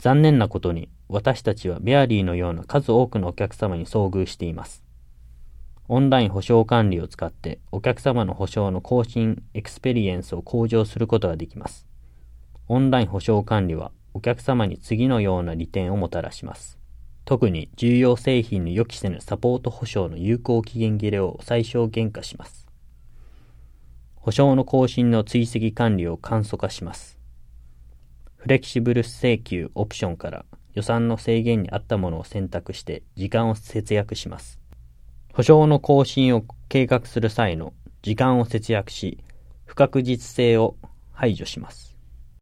残念なことに、私たちはメアリーのような数多くのお客様に遭遇しています。オンライン保証管理を使ってお客様の保証の更新エクスペリエンスを向上することができます。オンライン保証管理はお客様に次のような利点をもたらします。特に重要製品の予期せぬサポート保証の有効期限切れを最小限化します。保証の更新の追跡管理を簡素化します。フレキシブル請求オプションから予算の制限に合ったものを選択して時間を節約します。保証の更新を計画する際の時間を節約し、不確実性を排除します。